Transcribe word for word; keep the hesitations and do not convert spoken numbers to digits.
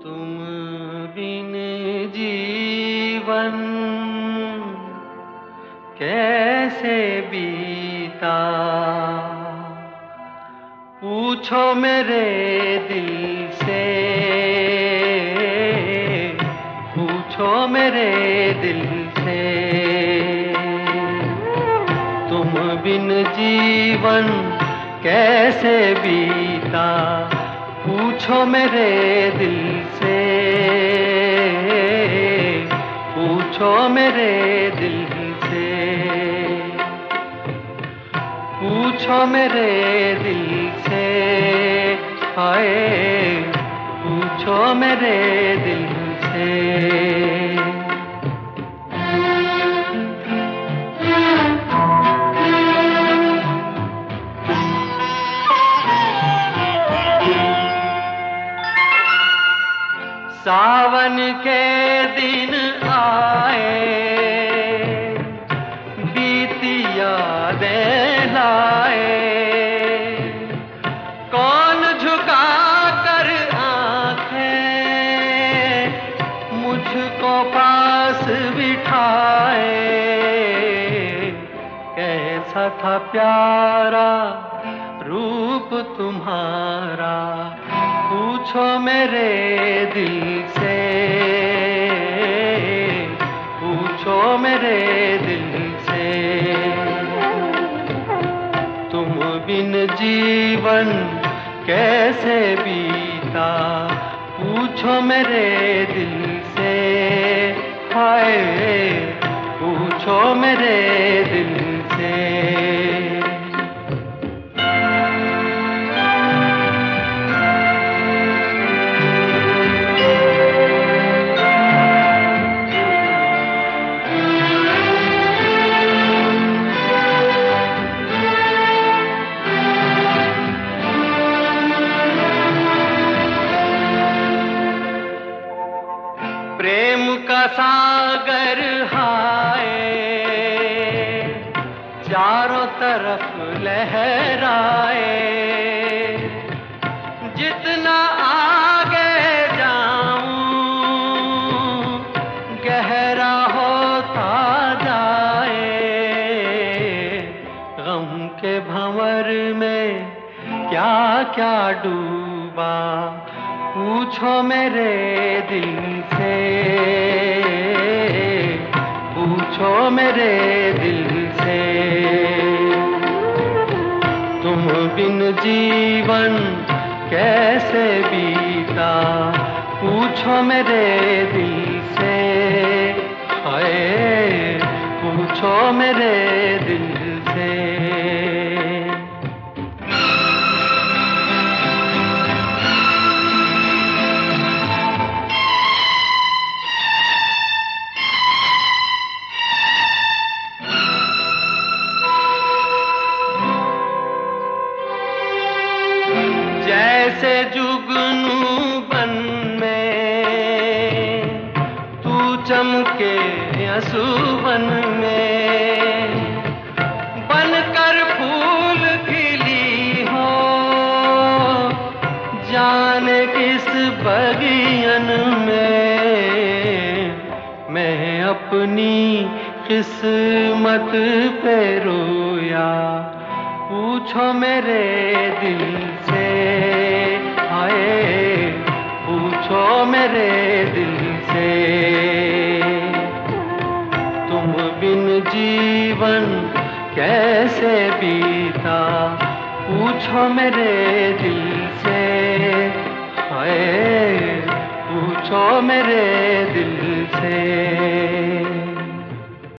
तुम बिन जीवन कैसे बीता, पूछो मेरे दिल से, पूछो मेरे दिल से। तुम बिन जीवन कैसे बीता, पूछो मेरे दिल से, पूछो मेरे दिल से, पूछो मेरे दिल से, हाय पूछो मेरे दिल से। सावन के दिन आए, बीती यादें लाए, कौन झुका कर आंखें मुझको पास बिठाए। कैसा था प्यारा रूप तुम्हारा, पूछो मेरे दिल से, पूछो मेरे दिल से। तुम बिन जीवन कैसे बीता, पूछो मेरे दिल से, हाय पूछो मेरे दिल से। प्रेम का सागर हाय चारों तरफ लहराए, जितना आगे जाऊं गहरा होता जाए। गम के भंवर में क्या क्या डूबा, पूछो मेरे दिल से, पूछो मेरे दिल से। तुम बिन जीवन कैसे बीता, पूछो मेरे दिल से, हाय पूछो मेरे दिल से। जैसे जुगनू बन में तू चमके असुवन में, बनकर फूल खिली हो जाने किस बगियन में। मैं अपनी किस्मत पे रोया, पूछो मेरे दिल से, हाय पूछो मेरे दिल से। तुम बिन जीवन कैसे बीता, पूछो मेरे दिल से, हाय पूछो मेरे दिल से।